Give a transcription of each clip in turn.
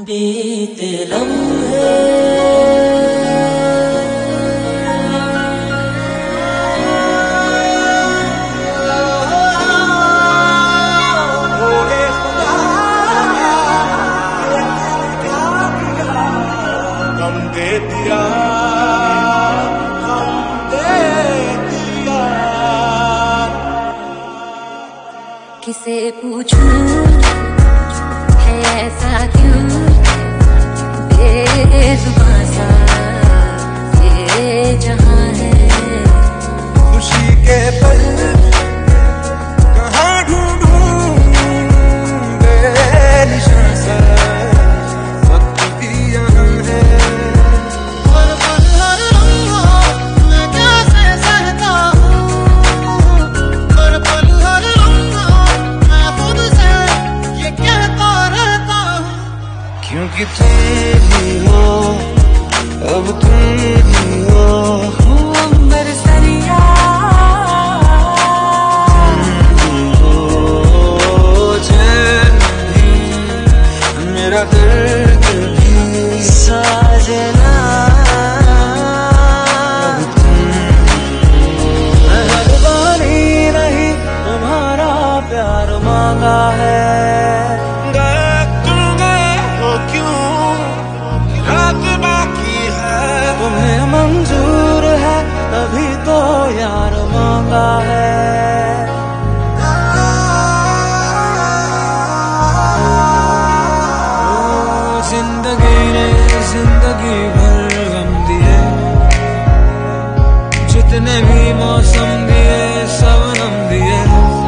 बीते लम्हे किसे पूछूं है ऐसा क्यों बेजुबां सा ये जहां है। खुशी के पल कहाँ ढूंढूं बेनिशान सा वक्त भी यहाँ है। हर पल हर लम्हा मैं कैसे सहता हूँ, हर पल हर लम्हा मैं खुद से ये कहता रहता हूँ, क्योंकि तुम ही हो अब तुम ही हो। अंबर सरिया मेरा दर्द भी साजना मेहरबानी नहीं तुम्हारा प्यार मांगा है। गए तुम गए हो क्यों रात बाकी है, तुम्हें मंजूर है तभी तो यार मांगा है। जिंदगी ने जिंदगी भर गम दिए, जितने भी मौसम दिए सब नम दिए।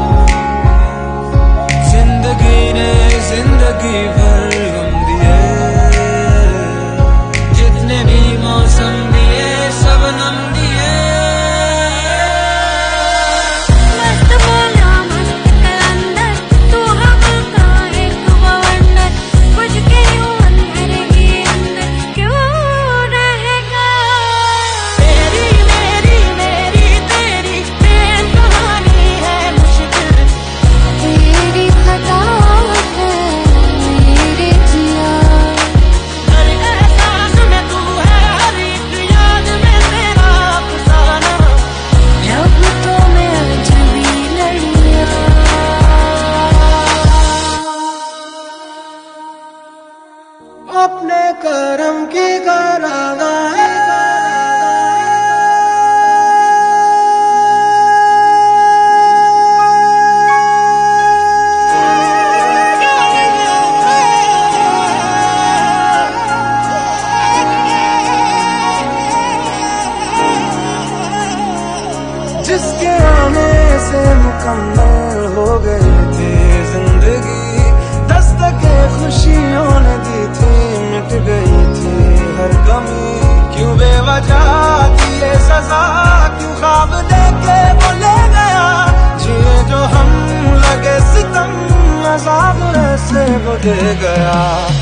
जिंदगी ने जिंदगी भर गम दिए, जितने भी मौसम दिए सब नम दिए। मस्त मौला मस्त कलंदर तू हम का एक बवंडर, कुछ के यूं अंदर ही अंदर क्यों रहेगा। तेरी मेरी मेरी तेरी प्रेम कहानी है मुश्किल, तेरी खटावत है मेरे जिया। हर एहसास में तू है, हर एक याद में तेरा अफसाना, जब तो मैं अजनबी लड़िया। अपने करम की कराना है, जिसके आने से मुकम्मल हो गई थी जिंदगी। दस्तके खुशियों ने दी थी, मिट गई थी हर कमी। क्यों बेवजह थी ये सजा, क्यों ख्वाब लेके वो ले गया। जिए जो हम लगे सितम, अज़ाब ऐसे वो दे गया।